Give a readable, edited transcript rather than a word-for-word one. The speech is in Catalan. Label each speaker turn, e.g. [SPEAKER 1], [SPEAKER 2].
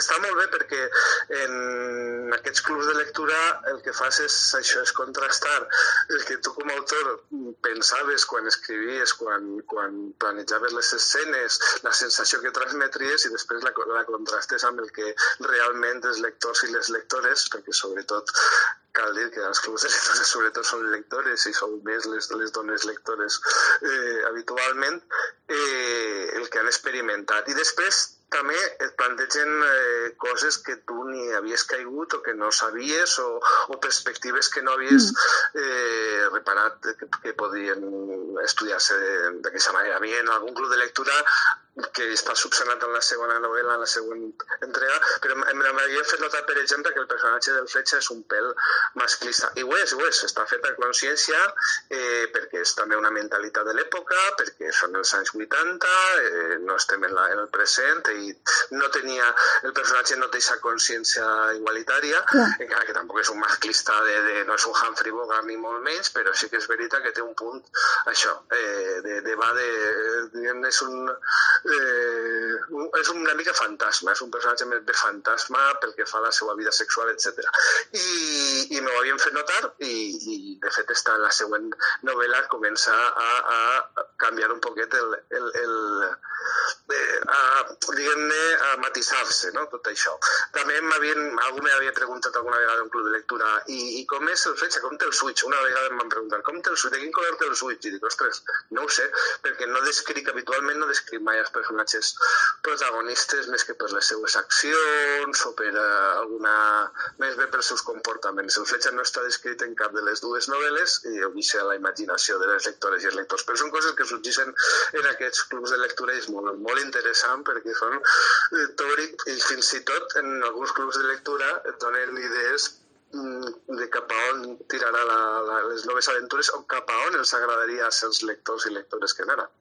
[SPEAKER 1] Està molt bé perquè en aquests clubs de lectura el que fas és això, és contrastar el que tu com a autor pensaves quan escrivies, quan planejaves les escenes, la sensació que transmetries i després la contrastes amb el que realment els lectors i les lectores, perquè sobretot cal dir que els clubs de lectura sobretot són lectores i són més les dones lectores habitualment, el que han experimentat. I després també et plantegen coses que tu ni havies caigut o que no sabies o perspectives que no havies reparat que podien estudiar-se d'aquesta manera. A mi en algun club de lectura que està subsanat en la segona novel·la, en la següent entrega, però m'havia fet notar, per exemple, que el personatge del Fletxa és un pèl masclista. I ho és, està fet a consciència perquè és també una mentalitat de l'època, perquè són els anys 80, no estem en el present i el personatge no té aquesta consciència igualitària, encara que tampoc és un masclista, no és un Humphrey Bogart ni molt menys, però sí que és veritat que té un punt, això, és una mica fantasma, és un personatge més bé fantasma pel que fa a la seva vida sexual, etc. I m'ho havien fet notar i de fet en la següent novel·la comença a canviar un poquet a matisar-se, no? Tot això. També algú m'havia preguntat alguna vegada en un club de lectura i com és el Fletxa, com té el switch? Una vegada em van preguntar, com té el switch? De quin color té el switch? I dic, ostres, no ho sé, perquè habitualment no descric mai els personatges protagonistes més que per les seues accions o per més bé pels seus comportaments. El Fletxa no està descrit en cap de les dues novel·les i ho deixa a la imaginació de les lectores i els lectors, però són coses que sorgeixen en aquests clubs de lectura i és molt interessant perquè són teòric i fins i tot en alguns clubs de lectura et donen idees de cap a on tirarà les noves aventures o cap a on els agradaria ser els lectors i lectores que n'ara.